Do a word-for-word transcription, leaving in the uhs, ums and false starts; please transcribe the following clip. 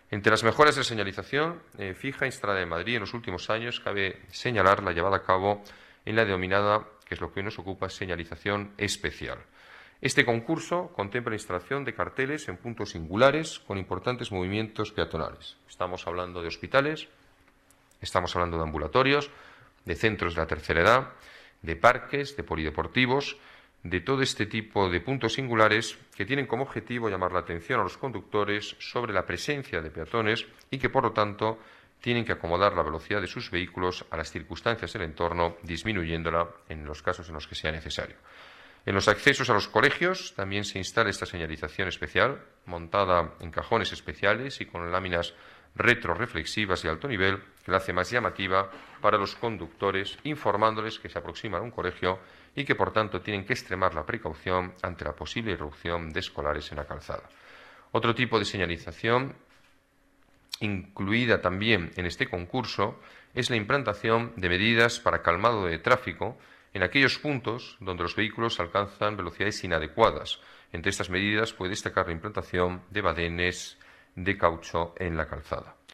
Entre las mejoras de señalización eh, fija instalada en Madrid en los últimos años, cabe señalar la llevada a cabo en la denominada, que es lo que hoy nos ocupa, señalización especial. Este concurso contempla la instalación de carteles en puntos singulares con importantes movimientos peatonales. Estamos hablando de hospitales, estamos hablando de ambulatorios, de centros de la tercera edad, de parques, de polideportivos, de todo este tipo de puntos singulares que tienen como objetivo llamar la atención a los conductores sobre la presencia de peatones y que, por lo tanto, tienen que acomodar la velocidad de sus vehículos a las circunstancias del entorno, disminuyéndola en los casos en los que sea necesario. En los accesos a los colegios también se instala esta señalización especial, montada en cajones especiales y con láminas retroreflexivas de alto nivel, que la hace más llamativa para los conductores, informándoles que se aproximan a un colegio y que, por tanto, tienen que extremar la precaución ante la posible irrupción de escolares en la calzada. Otro tipo de señalización, incluida también en este concurso, es la implantación de medidas para calmado de tráfico en aquellos puntos donde los vehículos alcanzan velocidades inadecuadas. Entre estas medidas puede destacar la implantación de badenes de caucho en la calzada.